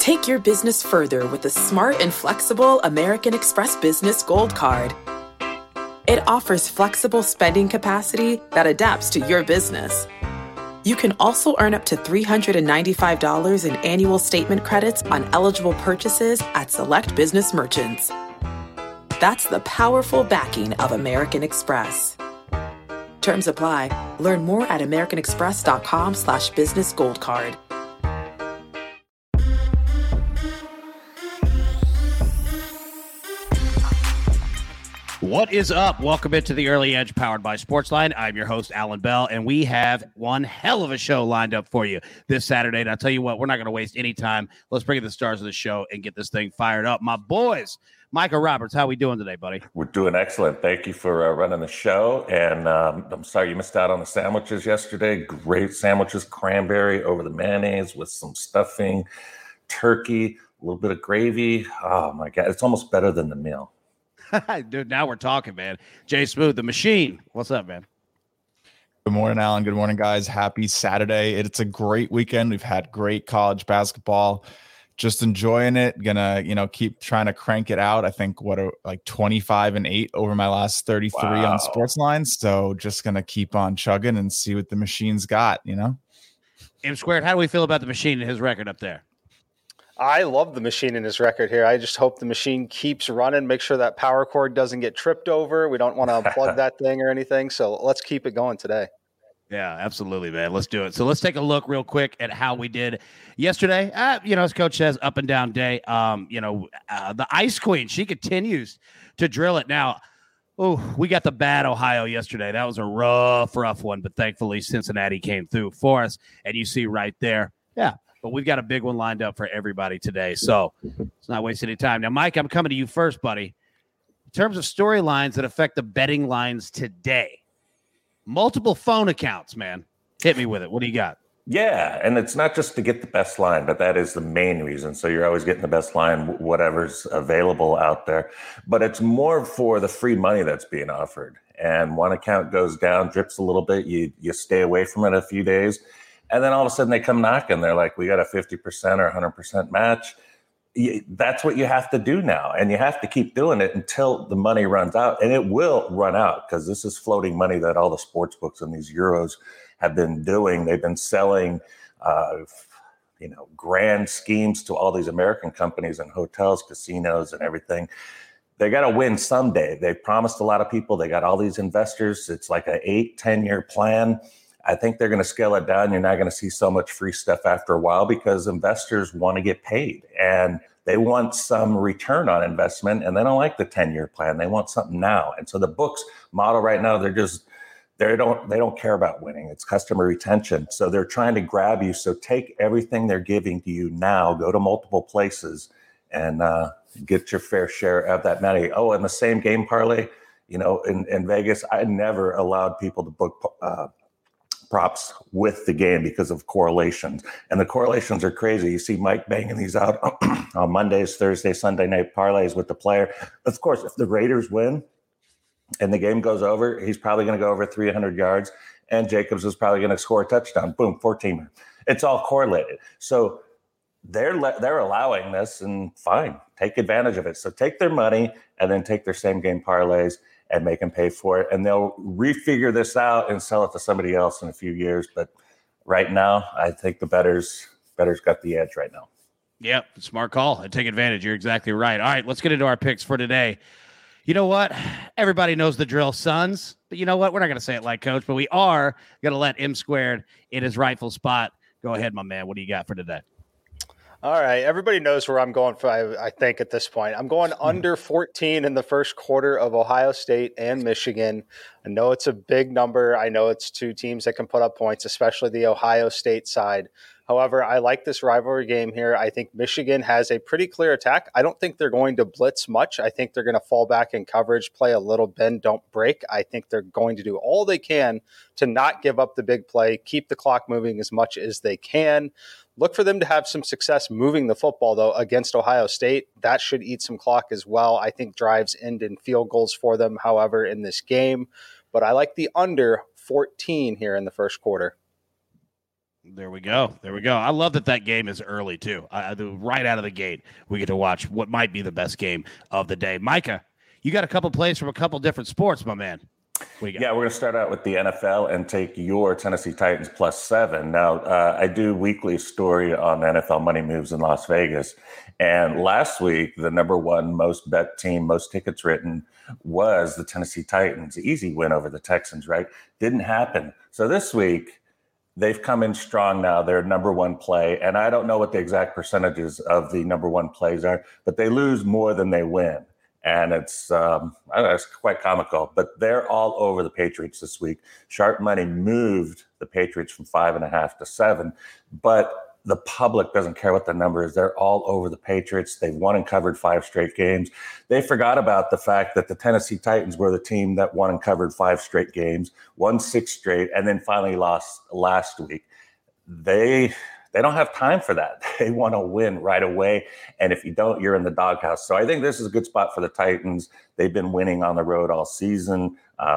Take your business further with the smart and flexible American Express Business Gold Card. It offers flexible spending capacity that adapts to your business. You can also earn up to $395 in annual statement credits on eligible purchases at select business merchants. That's the powerful backing of American Express. Terms apply. Learn more at americanexpress.com/business gold card. What is up? Welcome into the Early Edge powered by Sportsline. I'm your host, Alan Bell, and we have one hell of a show lined up for you this Saturday. And I'll tell you what, we're not going to waste any time. Let's bring in the stars of the show and get this thing fired up. My boys, Micah Roberts, how we doing today, buddy? We're doing excellent. Thank you for running the show. And I'm sorry you missed out on the sandwiches yesterday. Great sandwiches, cranberry over the mayonnaise with some stuffing, turkey, a little bit of gravy. Oh, my God. It's almost better than the meal. Dude, now we're talking, man. Jay Smooth, the machine. What's up, man? Good morning, Alan. Good morning, guys. Happy Saturday. It's a great weekend. We've had great college basketball. Just enjoying it. Gonna, keep trying to crank it out. I think 25-8 over my last 33 on Sportsline. So just gonna keep on chugging and see what the machine's got, M Squared, how do we feel about the machine and his record up there? I love the machine in his record here. I just hope the machine keeps running. Make sure that power cord doesn't get tripped over. We don't want to unplug that thing or anything. So let's keep it going today. Yeah, absolutely, man. Let's do it. So let's take a look real quick at how we did yesterday. As Coach says, up and down day. The Ice Queen, she continues to drill it. Now, we got the bad Ohio yesterday. That was a rough one, but thankfully Cincinnati came through for us. And you see right there, but we've got a big one lined up for everybody today. So let's not waste any time. Now, Mike, I'm coming to you first, buddy. In terms of storylines that affect the betting lines today, multiple phone accounts, man. Hit me with it. What do you got? Yeah, and it's not just to get the best line, but that is the main reason. So you're always getting the best line, whatever's available out there. But it's more for the free money that's being offered. And one account goes down, drips a little bit. You stay away from it a few days. And then all of a sudden they come knocking. They're like, we got a 50% or 100% match. That's what you have to do now. And you have to keep doing it until the money runs out. And it will run out because this is floating money that all the sports books and these Euros have been doing. They've been selling, grand schemes to all these American companies and hotels, casinos and everything. They got to win someday. They promised a lot of people. They got all these investors. It's like an 8-10 year plan. I think they're going to scale it down. You're not going to see so much free stuff after a while because investors want to get paid and they want some return on investment, and they don't like the 10-year plan. They want something now. And so the books model right now, they don't care about winning. It's customer retention. So they're trying to grab you. So take everything they're giving to you now, go to multiple places and get your fair share of that money. Oh, and the same game parlay, in Vegas, I never allowed people to book props with the game because of correlations. And the correlations are crazy. You see Mike banging these out on Mondays, Thursday, Sunday night parlays with the player. Of course, if the Raiders win and the game goes over, he's probably going to go over 300 yards and Jacobs is probably going to score a touchdown. Boom, 14. It's all correlated. So they're allowing this, and fine, take advantage of it. So take their money and then take their same game parlays and make them pay for it. And they'll refigure this out and sell it to somebody else in a few years. But right now, I think the bettors got the edge right now. Yep, smart call. And take advantage. You're exactly right. All right, let's get into our picks for today. You know what? Everybody knows the drill, Suns. But you know what? We're not going to say it like Coach, but we are going to let M Squared in his rightful spot. Go ahead, my man. What do you got for today? All right. Everybody knows where I'm going for, I think, at this point. I'm going under 14 in the first quarter of Ohio State and Michigan. I know it's a big number. I know it's two teams that can put up points, especially the Ohio State side. However, I like this rivalry game here. I think Michigan has a pretty clear attack. I don't think they're going to blitz much. I think they're going to fall back in coverage, play a little bend, don't break. I think they're going to do all they can to not give up the big play, keep the clock moving as much as they can. Look for them to have some success moving the football, though, against Ohio State. That should eat some clock as well. I think drives end in field goals for them, however, in this game. But I like the under 14 here in the first quarter. There we go. I love that game is early too. Right out of the gate, we get to watch what might be the best game of the day. Micah, you got a couple plays from a couple different sports, my man. Yeah, we're going to start out with the NFL and take your Tennessee Titans +7. Now, I do weekly story on NFL money moves in Las Vegas. And last week, the number one most bet team, most tickets written was the Tennessee Titans. Easy win over the Texans, right? Didn't happen. So this week, they've come in strong now. They're number one play. And I don't know what the exact percentages of the number one plays are, but they lose more than they win. And it's quite comical, but they're all over the Patriots this week. Sharp money moved the Patriots from 5.5 to 7, but the public doesn't care what the number is. They're all over the Patriots. They've won and covered 5 straight games. They forgot about the fact that the Tennessee Titans were the team that won and covered 5 straight games, won 6 straight, and then finally lost last week. They don't have time for that. They want to win right away. And if you don't, you're in the doghouse. So I think this is a good spot for the Titans. They've been winning on the road all season,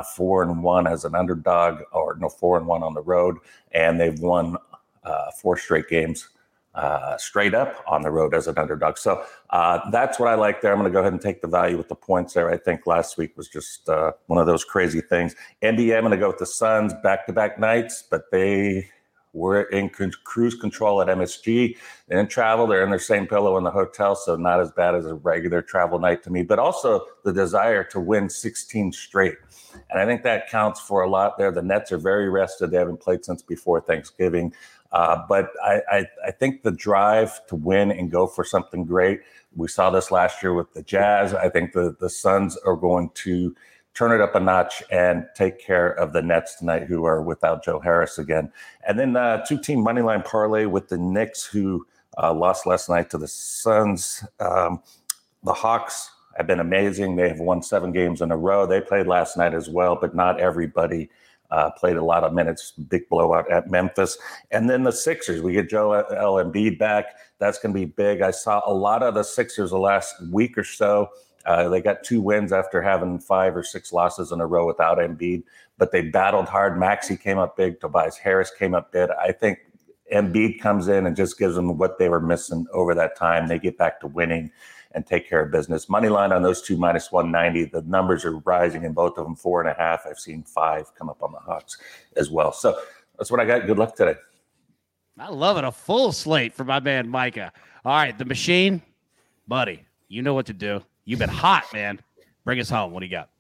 4-1 as an underdog, 4-1 on the road. And they've won 4 straight games straight up on the road as an underdog. So that's what I like there. I'm going to go ahead and take the value with the points there. I think last week was just one of those crazy things. NBA, I'm going to go with the Suns back-to-back nights, but they were in cruise control at MSG. They didn't travel. They're in their same pillow in the hotel, so not as bad as a regular travel night to me, but also the desire to win 16 straight. And I think that counts for a lot there. The Nets are very rested. They haven't played since before Thanksgiving. But I think the drive to win and go for something great, we saw this last year with the Jazz. I think the Suns are going to turn it up a notch and take care of the Nets tonight, who are without Joe Harris again. And then 2-team moneyline parlay with the Knicks, who lost last night to the Suns. The Hawks have been amazing. They have won 7 games in a row. They played last night as well, but not everybody played a lot of minutes. Big blowout at Memphis. And then the Sixers, we get Joel Embiid back. That's going to be big. I saw a lot of the Sixers the last week or so. They got 2 wins after having 5 or 6 losses in a row without Embiid, but they battled hard. Maxey came up big. Tobias Harris came up big. I think Embiid comes in and just gives them what they were missing over that time. They get back to winning and take care of business. Money line on those two -190. The numbers are rising in both of them, 4.5. I've seen 5 come up on the Hawks as well. So that's what I got. Good luck today. I love it. A full slate for my man Micah. All right, the machine, buddy, you know what to do. You've been hot, man. Bring us home. What do you got?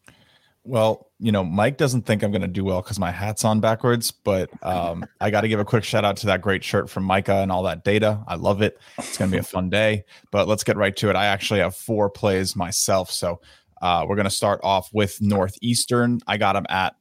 Well, Mike doesn't think I'm going to do well because my hat's on backwards, but I got to give a quick shout out to that great shirt from Micah and all that data. I love it. It's going to be a fun day, but let's get right to it. I actually have 4 plays myself. So we're going to start off with Northeastern. I got them at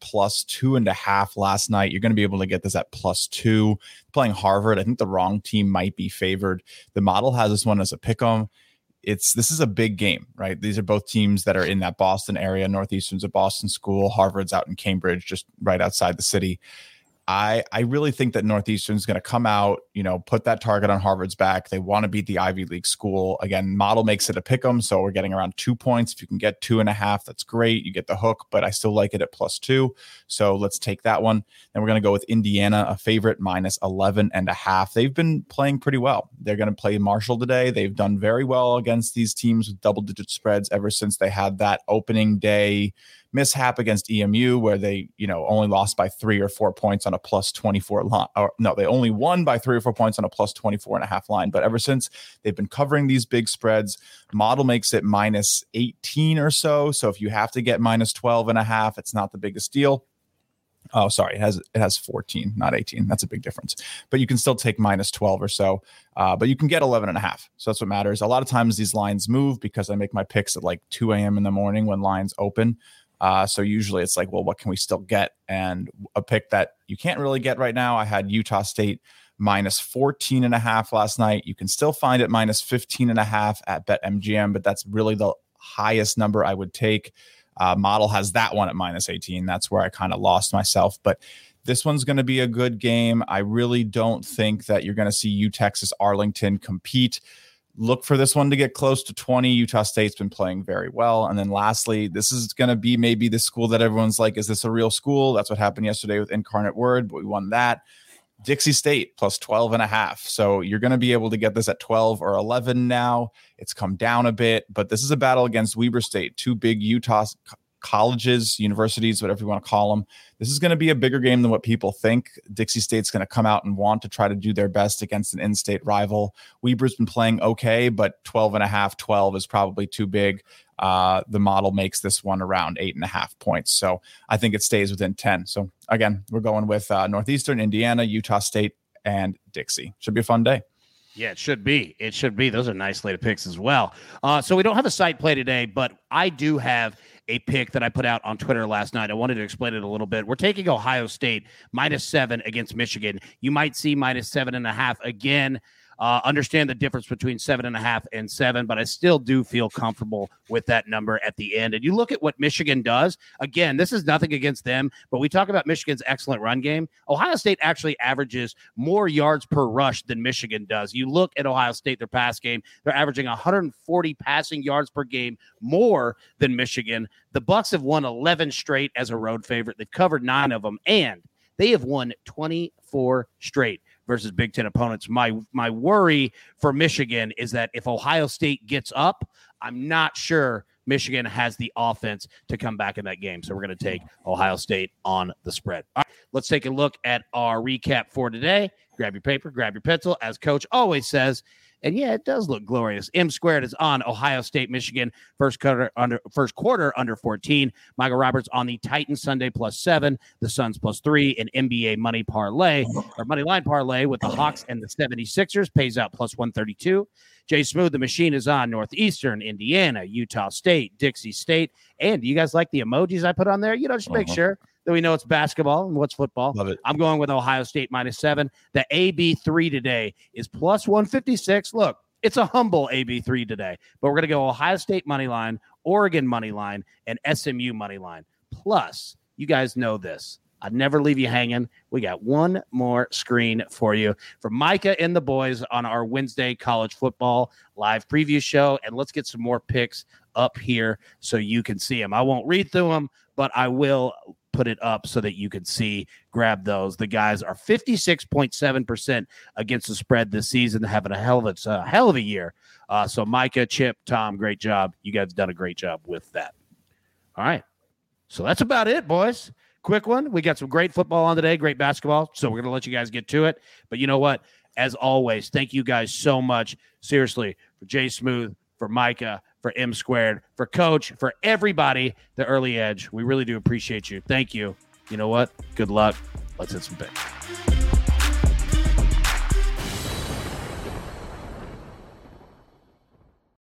+2.5 last night. You're going to be able to get this at +2. Playing Harvard, I think the wrong team might be favored. The model has this one as a pick 'em. This is a big game, right? These are both teams that are in that Boston area. Northeastern's a Boston school. Harvard's out in Cambridge, just right outside the city. I really think that Northeastern's going to come out, put that target on Harvard's back. They want to beat the Ivy League school. Again, model makes it a pick 'em, so we're getting around 2 points. If you can get 2.5, that's great. You get the hook, but I still like it at +2. So let's take that one. Then we're going to go with Indiana, a favorite, -11.5. They've been playing pretty well. They're going to play Marshall today. They've done very well against these teams with double-digit spreads ever since they had that opening day mishap against EMU where they, only lost by 3 or 4 points on a +24 line. Or no, they only won by 3 or 4 points on a +24.5 line. But ever since, they've been covering these big spreads. Model makes it -18 or so. So if you have to get -12.5, it's not the biggest deal. Oh, sorry. It has 14, not 18. That's a big difference. But you can still take -12 or so. But you can get 11.5. So that's what matters. A lot of times these lines move because I make my picks at like 2 a.m. in the morning when lines open. So usually it's like, well, what can we still get? And a pick that you can't really get right now, I had Utah State -14.5 last night. You can still find it -15.5 at BetMGM, but that's really the highest number I would take. Model has that one at -18. That's where I kind of lost myself. But this one's going to be a good game. I really don't think that you're going to see UTexas Arlington compete. Look for this one to get close to 20. Utah State's been playing very well. And then lastly, this is going to be maybe the school that everyone's like, is this a real school? That's what happened yesterday with Incarnate Word, but we won that. Dixie State plus 12.5. So you're going to be able to get this at 12 or 11 now. It's come down a bit, but this is a battle against Weber State, two big Utah colleges, universities, whatever you want to call them. This is going to be a bigger game than what people think. Dixie State's going to come out and want to try to do their best against an in-state rival. Weber's been playing okay, but 12.5, 12 is probably too big. The model makes this one around 8.5 points. So I think it stays within 10. So again, we're going with Northeastern, Indiana, Utah State, and Dixie. Should be a fun day. Yeah, it should be. It should be. Those are nice slate of picks as well. So we don't have a site play today, but I do have a pick that I put out on Twitter last night. I wanted to explain it a little bit. We're taking Ohio State -7 against Michigan. You might see -7.5 again. Understand the difference between 7.5 and 7, but I still do feel comfortable with that number at the end. And you look at what Michigan does. Again, this is nothing against them, but we talk about Michigan's excellent run game. Ohio State actually averages more yards per rush than Michigan does. You look at Ohio State, their pass game, they're averaging 140 passing yards per game more than Michigan. The Bucs have won 11 straight as a road favorite. They've covered 9 of them, and they have won 24 straight versus Big Ten opponents. My worry for Michigan is that if Ohio State gets up, I'm not sure Michigan has the offense to come back in that game. So we're going to take Ohio State on the spread. All right, let's take a look at our recap for today. Grab your paper, grab your pencil, as Coach always says. And yeah, it does look glorious. M Squared is on Ohio State, Michigan, first quarter under 14. Michael Roberts on the Titans Sunday +7, the Suns +3, an NBA money line parlay with the Hawks and the 76ers pays out +132. Jay Smooth, the machine, is on Northeastern, Indiana, Utah State, Dixie State. And do you guys like the emojis I put on there? Just make sure that we know it's basketball and what's football. Love it. I'm going with Ohio State -7. The AB3 today is +156. Look, it's a humble AB3 today, but we're going to go Ohio State money line, Oregon money line, and SMU money line. Plus, you guys know this. I'd never leave you hanging. We got one more screen for you for Micah and the boys on our Wednesday college football live preview show. And let's get some more picks up here so you can see them. I won't read through them, but I will put it up so that you can see. Grab those. The guys are 56.7% against the spread this season, having a hell of a year. So Micah, Chip, Tom, great job. You guys done a great job with that. All right. So that's about it, boys. Quick one. We got some great football on today, great basketball. So we're going to let you guys get to it. But you know what? As always, thank you guys so much. Seriously, for Jay Smooth, for Micah, for M Squared, for Coach, for everybody, the Early Edge. We really do appreciate you. Thank you. You know what? Good luck. Let's hit some picks.